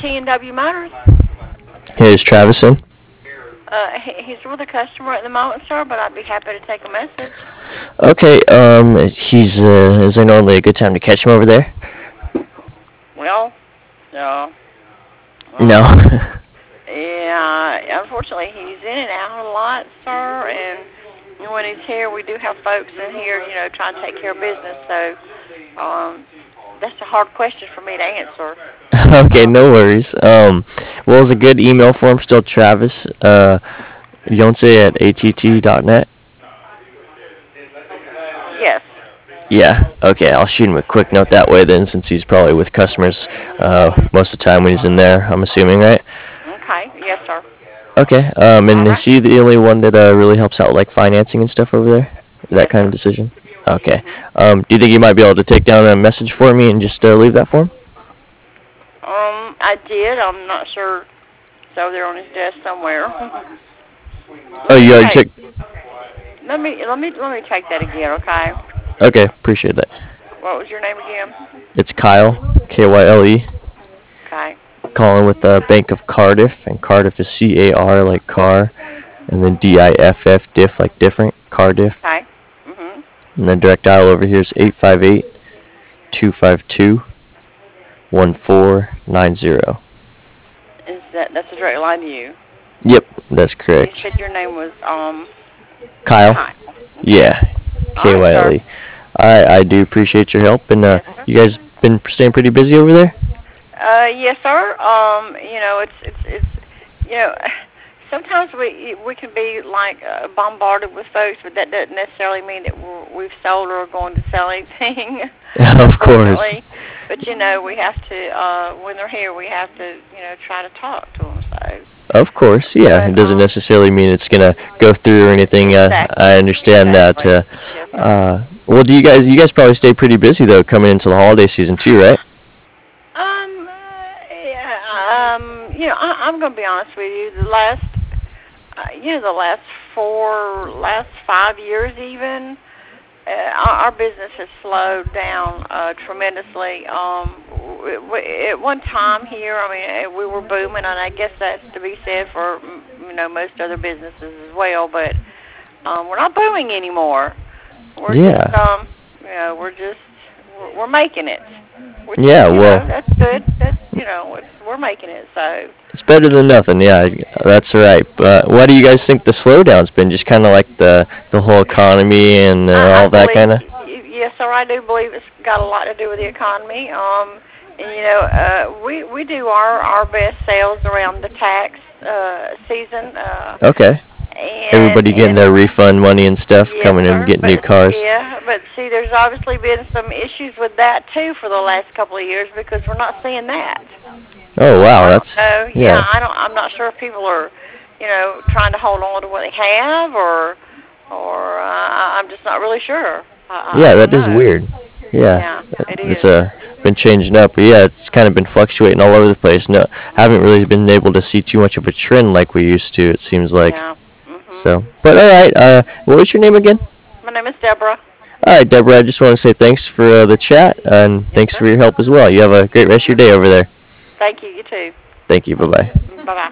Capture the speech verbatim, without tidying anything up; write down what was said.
T and W Motors. Here's Travison. Uh, he, he's with a customer at the moment, sir, but I'd be happy to take a message. Okay, um, he's, uh, is there normally a good time to catch him over there? Well, no. No. Um, yeah, unfortunately, he's in and out a lot, sir, and when he's here, we do have folks in here, you know, trying to take care of business, so um, that's a hard question for me to answer. Okay, Um, no worries. Um, well, is a good email for him still Travis, uh, Yonce at A T T dot net? yes. Yeah, okay, I'll shoot him a quick note that way then, since he's probably with customers uh, most of the time when he's in there, I'm assuming, right? Okay. Yes, sir. Okay, um, All and is right. he the only one that uh, really helps out with, like, financing and stuff over there? That Yes, kind of sir. decision? Okay. Mhm. Um, do you think you might be able to take down a message for me and just uh, leave that for him? Um, I did. I'm not sure. It's over there on his desk somewhere. Oh, let me you already take. took. Let me let me let me take that again. Okay. Okay, appreciate that. What was your name again? It's Kyle, K Y L E, Okay. calling with the Bank of Cardiff, and Cardiff is C A R like car, and then D I F F, diff like different, Cardiff. Okay. Mhm. And the direct dial over here is eight five eight, two five two, one four nine zero. Is that that's a direct line to you? Yep, that's And you correct. said your name was um Kyle? Kyle. Okay. Yeah, All right, sir. K Y L E. Alright, I do appreciate your help, and uh, Yes, sir. you guys been staying pretty busy over there? Uh, yes, sir. Um, you know, it's it's it's you know, sometimes we we can be like uh, bombarded with folks, but that doesn't necessarily mean that we're, we've sold or are going to sell anything. Of course. Unfortunately, but you know, we have to uh, when they're here, we have to you know try to talk to them. So, Of course, yeah. It but doesn't um, necessarily mean it's gonna go through or anything. Uh, I exactly, understand that. exactly. Uh, Yes, sir. uh, well, do you guys? You guys probably stay pretty busy though, coming into the holiday season too, right? Um, uh, yeah, um, you know, I, I'm going to be honest with you. The last, uh, you know, the last four, last five years even, uh, our, our business has slowed down uh, tremendously. Um, w- w- at one time here, I mean, uh, we were booming, and I guess that's to be said for mm, you know most other businesses as well. But um, we're not booming anymore. We're just, Yeah. um, you know, we're just we're, we're making it, which is, Yeah. you Well, know, that's good. That's, you know, it's, we're making it. So it's better than nothing. Yeah, that's right. But what do you guys think the slowdown's been? Just kind of like the the whole economy and uh, I, I all that believe, kind of. yes, sir, I do believe it's got a lot to do with the economy. Um, and you know, uh, we we do our our best sales around the tax uh season. Uh, Okay. and Everybody getting and their refund money and stuff, yes, coming in sir. getting new But cars. yeah, but see, there's obviously been some issues with that too for the last couple of years because we're not seeing that. Oh Um, wow, I don't that's know. Yeah, yeah. I don't. I'm not sure if people are, you know, trying to hold on to what they have, or, or uh, I- I'm just not really sure. I, I Yeah, don't that is know. weird. Yeah, Yeah, it it's is. uh, been changing up, but yeah, it's kind of been fluctuating all over the place. No, haven't really been able to see too much of a trend like we used to. It seems like. Yeah. Mhm. So, but all right. Uh, what was your name again? My name is Deborah. All right, Deborah. I just want to say thanks for uh, the chat and Yes, thanks sir. for your help as well. You have a great rest of your day over there. Thank you. You too. Thank you. Bye bye. Bye bye.